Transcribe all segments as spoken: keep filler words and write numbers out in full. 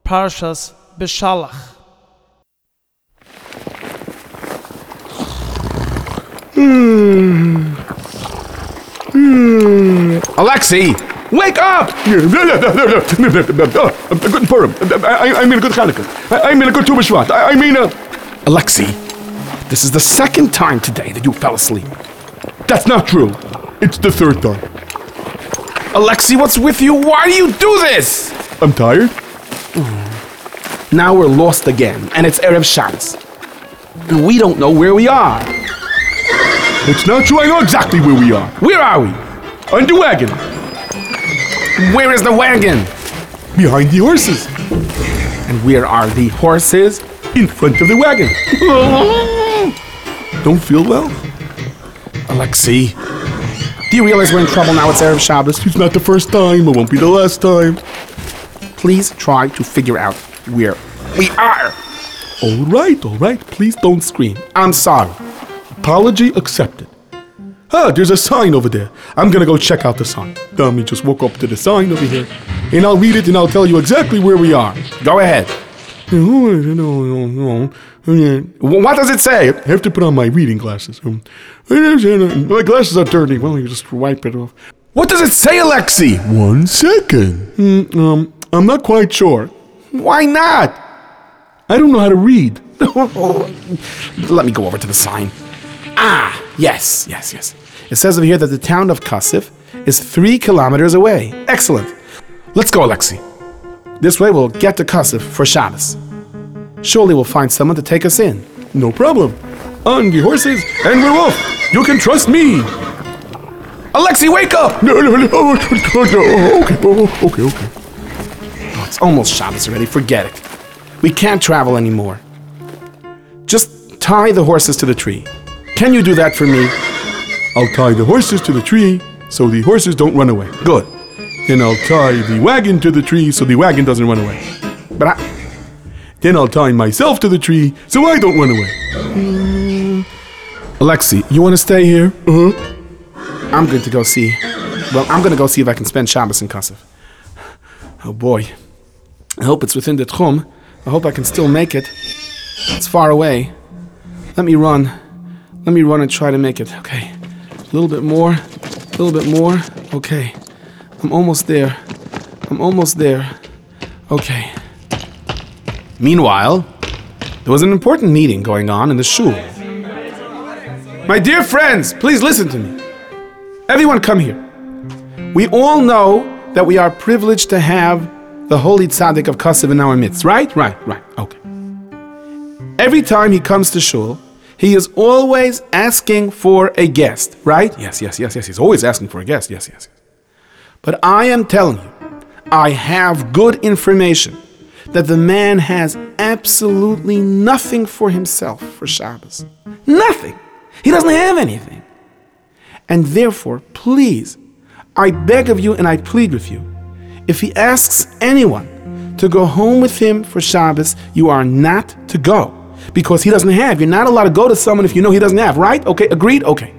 Parshas Beshalach. Hmm. Hmm. Alexei, wake up! Good Purim. I mean a good Hanukkah. I mean a good Tu B'Shvat. I mean a... Alexei, this is the second time today that you fell asleep. That's not true. It's the third time. Alexei, what's with you? Why do you do this? I'm tired. Now we're lost again, and it's Erev Shabbos. And we don't know where we are. It's not true. I know exactly where we are. Where are we? On the wagon. Where is the wagon? Behind the horses. And where are the horses? In front of the wagon. Don't feel well? Alexei, do you realize we're in trouble now? It's Erev Shabbos. It's not the first time. It won't be the last time. Please try to figure out where we are. All right, all right. Please don't scream. I'm sorry. Apology accepted. Ah, there's a sign over there. I'm gonna go check out the sign. Let me just walk up to the sign over here, and I'll read it and I'll tell you exactly where we are. Go ahead. What does it say? I have to put on my reading glasses. My glasses are dirty. Well, you just wipe it off. What does it say, Alexei? One second. Mm, um, I'm not quite sure. Why not? I don't know how to read. Let me go over to the sign. Ah, yes, yes, yes. It says over here that the town of Kasif is three kilometers away. Excellent. Let's go, Alexei. This way we'll get to Kasif for Shabbos. Surely we'll find someone to take us in. No problem. On the horses, and we're off. You can trust me. Alexei, wake up! No, no, no. Okay, okay, okay. Oh, it's almost Shabbos already. Forget it. We can't travel anymore. Just tie the horses to the tree. Can you do that for me? I'll tie the horses to the tree so the horses don't run away. Good. Then I'll tie the wagon to the tree so the wagon doesn't run away. But I... Then I'll tie myself to the tree so I don't run away. Mm. Alexei, you want to stay here? Uh-huh. I'm going to go see... Well, I'm going to go see if I can spend Shabbos in Kasif. Oh boy. I hope it's within the Tchum. I hope I can still make it. It's far away. Let me run. Let me run and try to make it. Okay. A little bit more. A little bit more. Okay. I'm almost there. I'm almost there. Okay. Meanwhile, there was an important meeting going on in the shul. My dear friends, please listen to me. Everyone come here. We all know that we are privileged to have the Holy Tzaddik of Kasif in our midst. Right? Right, right. Okay. Every time he comes to shul, he is always asking for a guest, right? Yes, yes, yes, yes. He's always asking for a guest. Yes, yes, yes. But I am telling you, I have good information that the man has absolutely nothing for himself for Shabbos. Nothing. He doesn't have anything. And therefore, please, I beg of you and I plead with you, if he asks anyone to go home with him for Shabbos, you are not to go. Because he doesn't have. You're not allowed to go to someone if you know he doesn't have, right? Okay, agreed? Okay.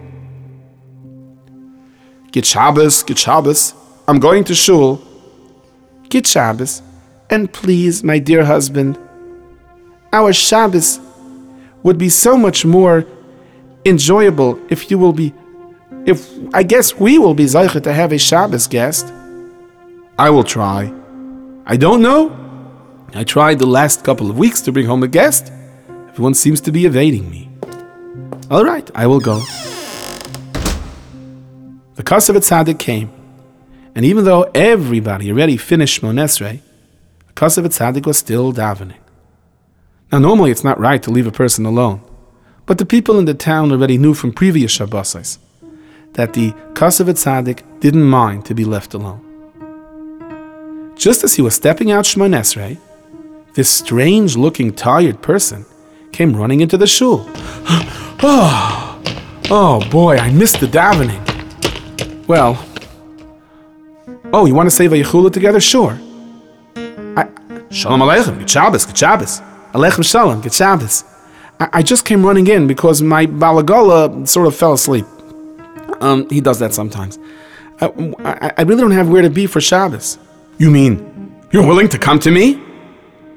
Get Shabbos, get Shabbos. I'm going to shul. Get Shabbos. And please, my dear husband, our Shabbos would be so much more enjoyable if you will be, if I guess we will be zeicha to have a Shabbos guest. I will try. I don't know. I tried the last couple of weeks to bring home a guest. Everyone seems to be evading me. All right, I will go. The Kasif Tzaddik came, and even though everybody already finished Shmon Esrei, the Kasif Tzaddik was still davening. Now, normally it's not right to leave a person alone, but the people in the town already knew from previous Shabbosos that the Kasif Tzaddik didn't mind to be left alone. Just as he was stepping out Shmon Esrei, this strange-looking, tired person came running into the shul. Oh, oh boy, I missed the davening. Well, oh, you want to say Vayichulu together? Sure. I, Shalom Aleichem, Get Shabbos, Get Shabbos. Aleichem Shalom, Get Shabbos. I, I just came running in because my Balagola sort of fell asleep. Um, he does that sometimes. I, I, I really don't have where to be for Shabbos. You mean, you're willing to come to me?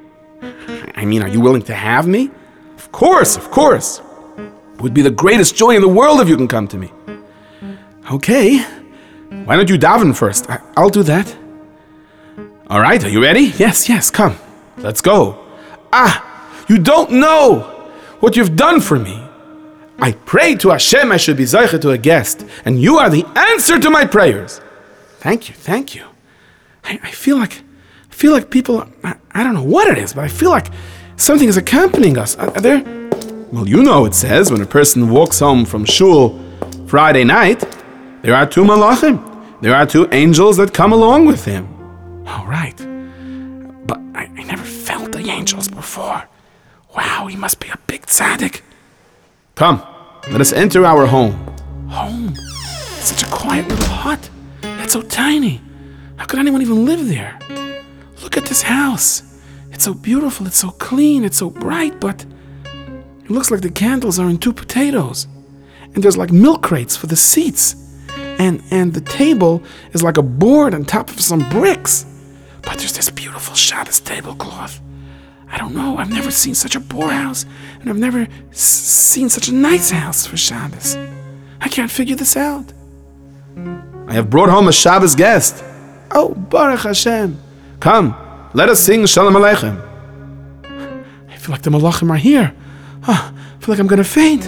I mean, are you willing to have me? Of course, of course. It would be the greatest joy in the world if you can come to me. Okay. Why don't you daven first? I- I'll do that. All right, are you ready? Yes, yes, come. Let's go. Ah, you don't know what you've done for me. I prayed to Hashem I should be zeicha to a guest, and you are the answer to my prayers. Thank you, thank you. I, I feel like, I feel like people, I, I don't know what it is, but I feel like something is accompanying us. Are, are there? Well, you know it says when a person walks home from shul Friday night, there are two malachim. There are two angels that come along with him. All right. But I, I never felt the angels before. Wow, he must be a big tzaddik. Come, let us enter our home. Home? Such a quiet little hut. It's so tiny. How could anyone even live there? Look at this house. It's so beautiful, it's so clean, it's so bright, but it looks like the candles are in two potatoes. And there's like milk crates for the seats. And and the table is like a board on top of some bricks. But there's this beautiful Shabbos tablecloth. I don't know, I've never seen such a poor house, and I've never s- seen such a nice house for Shabbos. I can't figure this out. I have brought home a Shabbos guest. Oh, Baruch Hashem. Come, let us sing Shalom Aleichem. I feel like the Malachim are here. Oh, I feel like I'm gonna faint.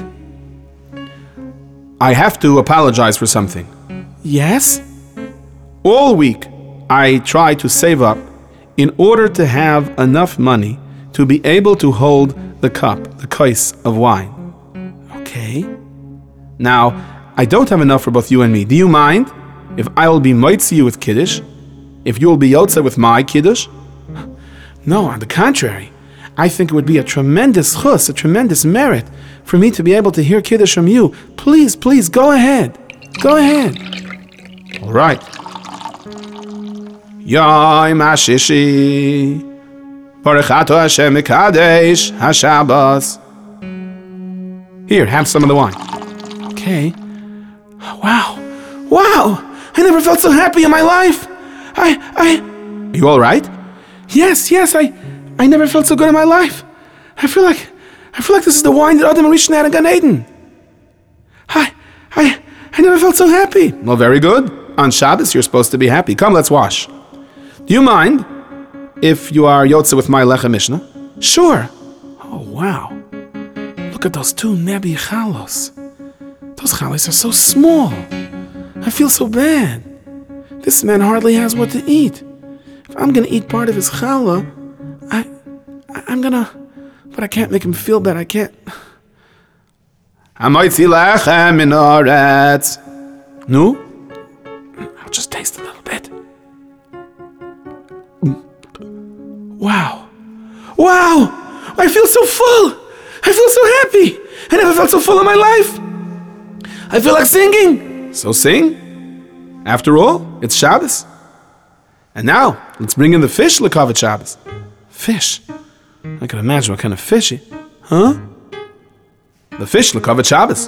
I have to apologize for something. Yes? All week, I try to save up in order to have enough money to be able to hold the cup, the kais of wine. Okay. Now, I don't have enough for both you and me. Do you mind if I will be moitzi you with Kiddush? If you will be yotze with my Kiddush? No, on the contrary. I think it would be a tremendous chus, a tremendous merit for me to be able to hear Kiddush from you. Please, please, go ahead. Go ahead. All right. Yom HaShishi Baruch Ato Hashem Mekadesh HaShabbos. Here, have some of the wine. Okay. Wow. Wow. I never felt so happy in my life. I, I... Are you all right? Yes, yes, I... I never felt so good in my life. I feel like... I feel like this is the wine that Adam Rishon had in Gan Eden. I... I... I never felt so happy. Well, very good. On Shabbos, you're supposed to be happy. Come, let's wash. Do you mind if you are Yotze with my Lechem Mishnah? Sure. Oh, wow. Look at those two Nebi chalos. Those chalos are so small. I feel so bad. This man hardly has what to eat. If I'm going to eat part of his challah, I, I, I'm going to... But I can't make him feel bad. I can't... Hamoitzi lechem min haaretz. No? I'll just taste a little bit. Wow. Wow! I feel so full! I feel so happy! I never felt so full in my life! I feel like singing! So sing. After all, it's Shabbos. And now, let's bring in the fish l'kavod Shabbos. Fish? I can imagine what kind of fish it... Huh? The fish l'kavod Shabbos.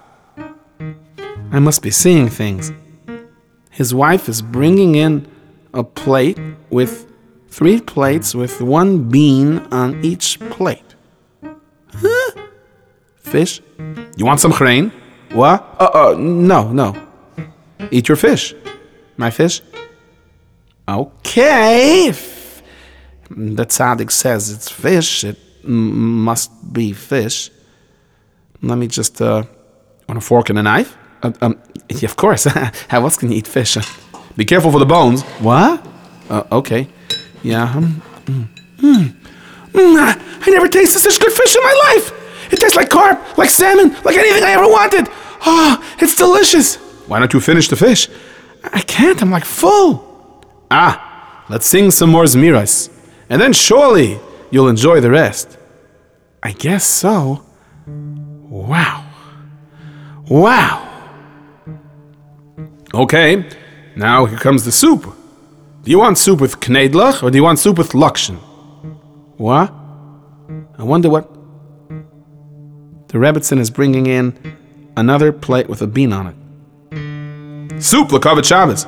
I must be seeing things. His wife is bringing in a plate with three plates with one bean on each plate. Huh? Fish? You want some chrein? What? Uh, uh, no, no. Eat your fish. My fish? Okay. If the tzaddik says it's fish, it m- must be fish. Let me just, uh, want a fork and a knife? Uh, um, yeah, of course. How else can you eat fish? Be careful for the bones. What? Uh, okay. Yeah. Um, mm, mm, mm, I never tasted such good fish in my life. It tastes like carp, like salmon, like anything I ever wanted. Oh, it's delicious. Why don't you finish the fish? I can't. I'm like full. Ah, let's sing some more Zmiras, and then surely you'll enjoy the rest. I guess so. Wow. Wow. Okay, now here comes the soup. Do you want soup with knedlach or do you want soup with lakshen? What? I wonder what... The Rebbetzin is bringing in another plate with a bean on it. Soup l'kavod Shabbos.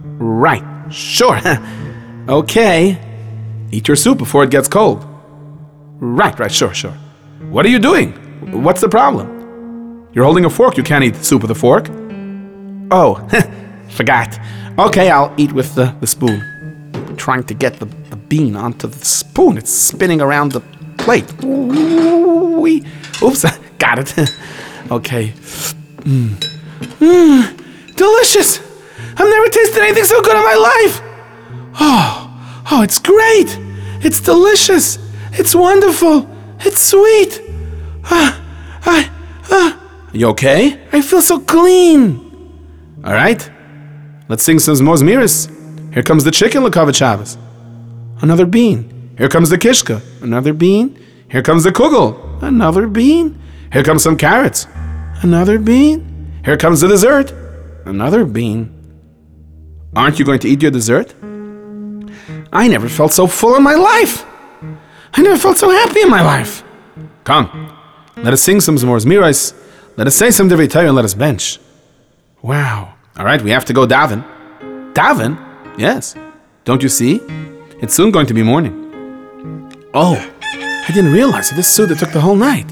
Right, sure. Okay. Eat your soup before it gets cold. Right, right, sure, sure. What are you doing? What's the problem? You're holding a fork. You can't eat soup with a fork. Oh, forgot. Okay, I'll eat with the, the spoon. I'm trying to get the, the bean onto the spoon. It's spinning around the plate. Ooh-wee. Oops, got it. Okay. Mmm. Mmm, delicious. I've never tasted anything so good in my life. Oh, oh, it's great. It's delicious. It's wonderful. It's sweet. Ah, I, ah. You okay? I feel so clean. All right. Let's sing some Zmor Zmiris. Here comes the chicken, L'Kavod Shabbos. Another bean. Here comes the kishka. Another bean. Here comes the kugel. Another bean. Here comes some carrots. Another bean. Here comes the dessert. Another bean. Aren't you going to eat your dessert? I never felt so full in my life. I never felt so happy in my life. Come, let us sing some Zmor Zmiris. Let us say some Divrei Torah and let us bench. Wow. All right, we have to go daven. Daven? Yes. Don't you see? It's soon going to be morning. Oh, I didn't realize that this Suda took the whole night.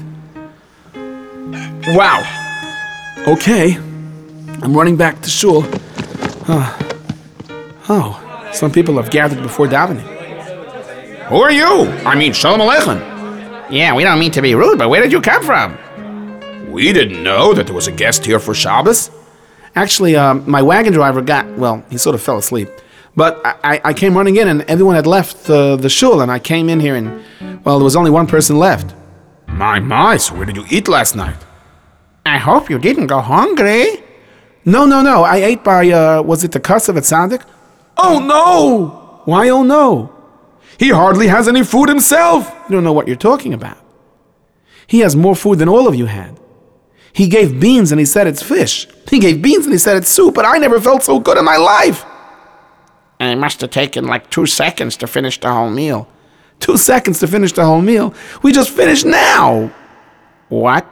Wow. Okay. I'm running back to shul. Uh, oh, some people have gathered before davening. Who are you? I mean, Shalom Aleichem. Yeah, we don't mean to be rude, but where did you come from? We didn't know that there was a guest here for Shabbos. Actually, uh, my wagon driver got, well, he sort of fell asleep. But I, I came running in and everyone had left uh, the shul, and I came in here and, well, there was only one person left. My, my, so where did you eat last night? I hope you didn't go hungry. No, no, no, I ate by, uh, was it the Kosov at Tzaddik? Oh no! Why oh no? He hardly has any food himself. You don't know what you're talking about. He has more food than all of you had. He gave beans and he said it's fish. He gave beans and he said it's soup, but I never felt so good in my life. And it must have taken like two seconds to finish the whole meal. Two seconds to finish the whole meal? We just finished now. What?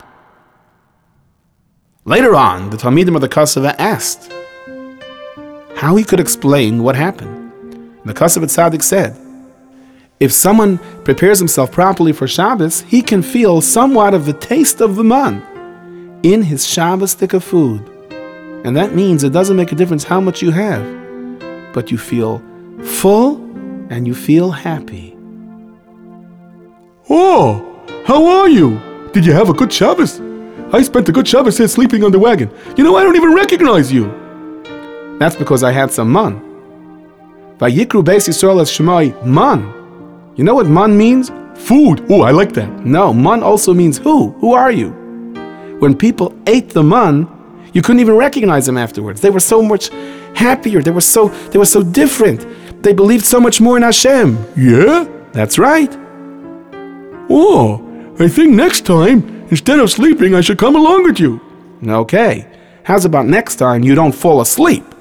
Later on, the Talmidim of the Kosova asked how he could explain what happened. The Kosov Tzaddik said, if someone prepares himself properly for Shabbos, he can feel somewhat of the taste of the man in his Shabbos stick of food. And that means it doesn't make a difference how much you have, but you feel full and you feel happy. Oh, how are you? Did you have a good Shabbos? I spent a good Shabbos here sleeping on the wagon. You know, I don't even recognize you. That's because I had some man. Vayikru Beis Yisrael es Shemai man. You know what man means? Food. Oh, I like that. No, man also means who. Who are you? When people ate the man, you couldn't even recognize them afterwards. They were so much happier. They were so they were so different. They believed so much more in Hashem. Yeah? That's right. Oh, I think next time, instead of sleeping, I should come along with you. Okay. How's about next time you don't fall asleep?